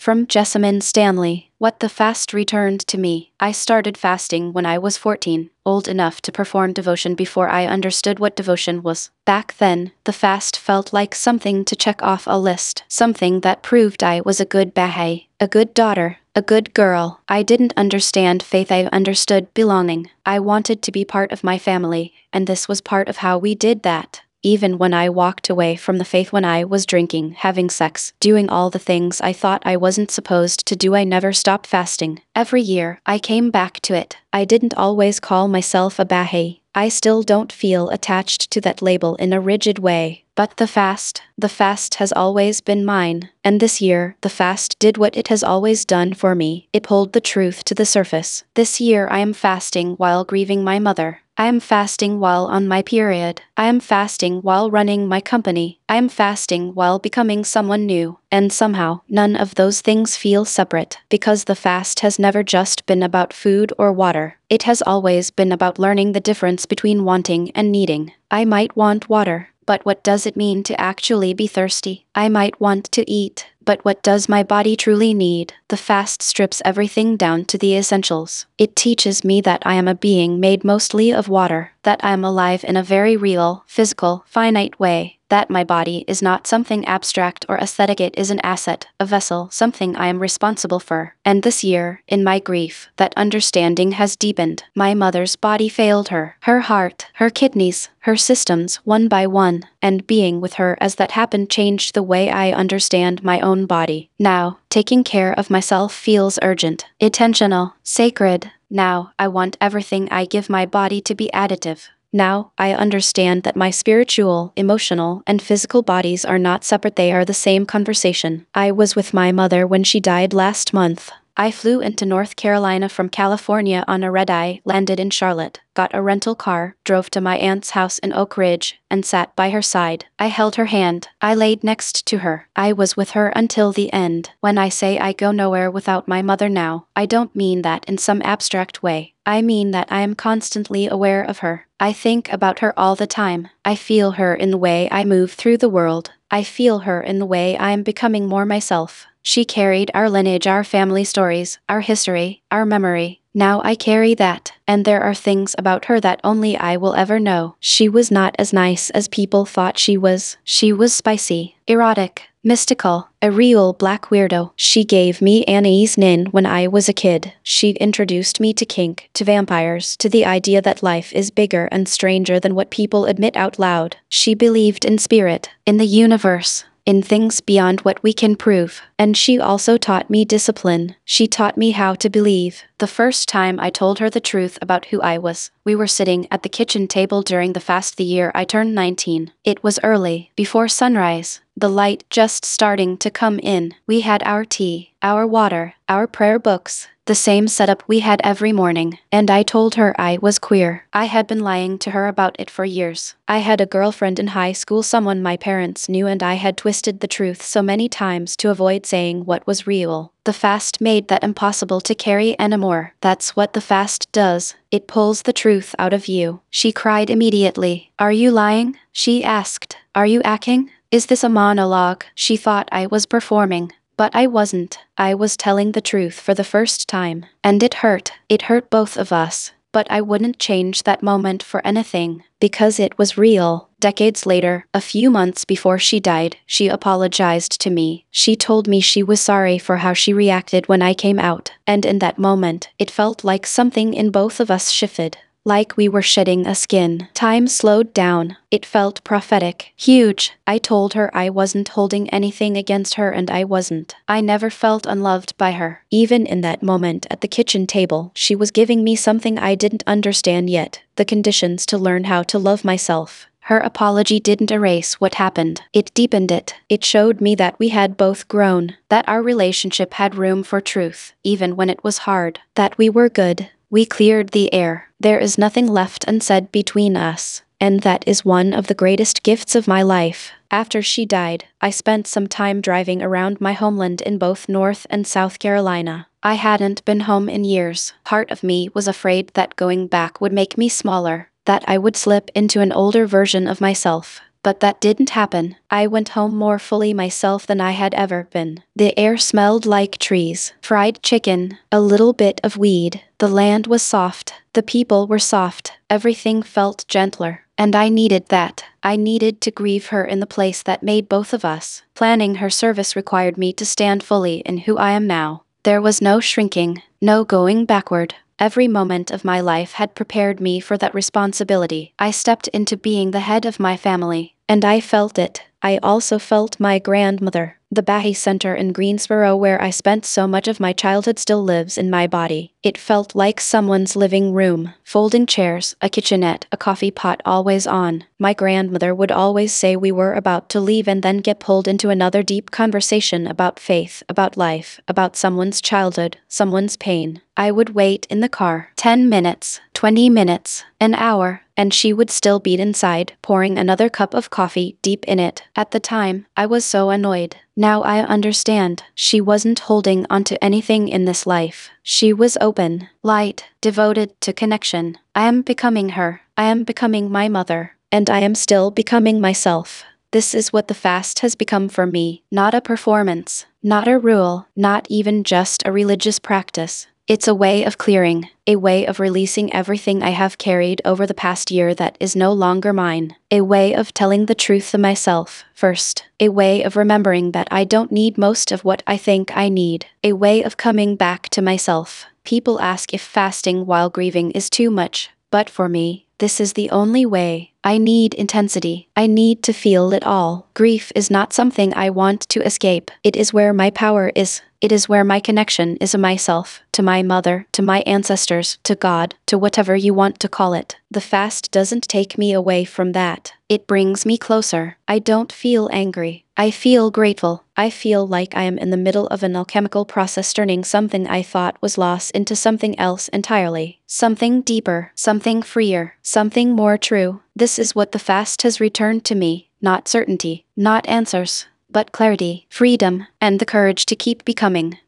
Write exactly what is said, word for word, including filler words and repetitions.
From Jessamine Stanley. What the fast returned to me. I started fasting when I was fourteen, old enough to perform devotion before I understood what devotion was. Back then, the fast felt like something to check off a list, something that proved I was a good Baha'i, a good daughter, a good girl. I didn't understand faith, I understood belonging. I wanted to be part of my family, and this was part of how we did that. Even when I walked away from the faith, when I was drinking, having sex, doing all the things I thought I wasn't supposed to do, I never stopped fasting. Every year, I came back to it. I didn't always call myself a Baha'i. I still don't feel attached to that label in a rigid way. But the fast, the fast has always been mine. And this year, the fast did what it has always done for me. It pulled the truth to the surface. This year I am fasting while grieving my mother. I am fasting while on my period. I am fasting while running my company. I am fasting while becoming someone new. And somehow, none of those things feel separate, because the fast has never just been about food or water. It has always been about learning the difference between wanting and needing. I might want water, but what does it mean to actually be thirsty? I might want to eat, but what does my body truly need? The fast strips everything down to the essentials. It teaches me that I am a being made mostly of water, that I am alive in a very real, physical, finite way, that my body is not something abstract or aesthetic, it is an asset, a vessel, something I am responsible for. And this year, in my grief, that understanding has deepened. My mother's body failed her, her heart, her kidneys, her systems, one by one, and being with her as that happened changed the way I understand my own body. Now, taking care of myself feels urgent, intentional, sacred. Now, I want everything I give my body to be additive. Now, I understand that my spiritual, emotional, and physical bodies are not separate, they are the same conversation. I was with my mother when she died last month. I flew into North Carolina from California on a red-eye, landed in Charlotte, got a rental car, drove to my aunt's house in Oak Ridge, and sat by her side. I held her hand. I laid next to her. I was with her until the end. When I say I go nowhere without my mother now, I don't mean that in some abstract way. I mean that I am constantly aware of her. I think about her all the time. I feel her in the way I move through the world. I feel her in the way I am becoming more myself. She carried our lineage, our family stories, our history, our memory. Now I carry that, and there are things about her that only I will ever know. She was not as nice as people thought she was. She was spicy, erotic, mystical, a real black weirdo. She gave me Annie's Nin when I was a kid. She introduced me to kink, to vampires, to the idea that life is bigger and stranger than what people admit out loud. She believed in spirit, in the universe, in things beyond what we can prove. And she also taught me discipline. She taught me how to believe. The first time I told her the truth about who I was, we were sitting at the kitchen table during the fast the year I turned nineteen. It was early, before sunrise, the light just starting to come in. We had our tea, our water, our prayer books, the same setup we had every morning, and I told her I was queer. I had been lying to her about it for years. I had a girlfriend in high school, someone my parents knew, and I had twisted the truth so many times to avoid saying what was real. The fast made that impossible to carry anymore. That's what the fast does. It pulls the truth out of you. She cried immediately. Are you lying? She asked. Are you acting? Is this a monologue? She thought I was performing. But I wasn't. I was telling the truth for the first time. And it hurt. It hurt both of us. But I wouldn't change that moment for anything, because it was real. Decades later, a few months before she died, she apologized to me. She told me she was sorry for how she reacted when I came out. And in that moment, it felt like something in both of us shifted. Like we were shedding a skin. Time slowed down. It felt prophetic. Huge. I told her I wasn't holding anything against her, and I wasn't. I never felt unloved by her. Even in that moment at the kitchen table, she was giving me something I didn't understand yet. The conditions to learn how to love myself. Her apology didn't erase what happened. It deepened it. It showed me that we had both grown. That our relationship had room for truth, even when it was hard. That we were good. We cleared the air. There is nothing left unsaid between us. And that is one of the greatest gifts of my life. After she died, I spent some time driving around my homeland in both North and South Carolina. I hadn't been home in years. Part of me was afraid that going back would make me smaller, that I would slip into an older version of myself. But that didn't happen. I went home more fully myself than I had ever been. The air smelled like trees, fried chicken, a little bit of weed. The land was soft. The people were soft. Everything felt gentler. And I needed that. I needed to grieve her in the place that made both of us. Planning her service required me to stand fully in who I am now. There was no shrinking, no going backward. Every moment of my life had prepared me for that responsibility. I stepped into being the head of my family, and I felt it. I also felt my grandmother. The Bahi Center in Greensboro, where I spent so much of my childhood, still lives in my body. It felt like someone's living room. Folding chairs, a kitchenette, a coffee pot always on. My grandmother would always say we were about to leave and then get pulled into another deep conversation about faith, about life, about someone's childhood, someone's pain. I would wait in the car. Ten minutes, twenty minutes, an hour, and she would still be inside, pouring another cup of coffee deep in it. At the time, I was so annoyed. Now I understand. She wasn't holding onto anything in this life. She was open, light, devoted to connection. I am becoming her. I am becoming my mother. And I am still becoming myself. This is what the fast has become for me. Not a performance, not a rule, not even just a religious practice. It's a way of clearing, a way of releasing everything I have carried over the past year that is no longer mine, a way of telling the truth to myself first, a way of remembering that I don't need most of what I think I need, a way of coming back to myself. People ask if fasting while grieving is too much, but for me, this is the only way. I need intensity. I need to feel it all. Grief is not something I want to escape. It is where my power is. It is where my connection is to myself, to my mother, to my ancestors, to God, to whatever you want to call it. The fast doesn't take me away from that. It brings me closer. I don't feel angry. I feel grateful. I feel like I am in the middle of an alchemical process, turning something I thought was lost into something else entirely. Something deeper, something freer, something more true. This is what the fast has returned to me. Not certainty, not answers, but clarity, freedom, and the courage to keep becoming.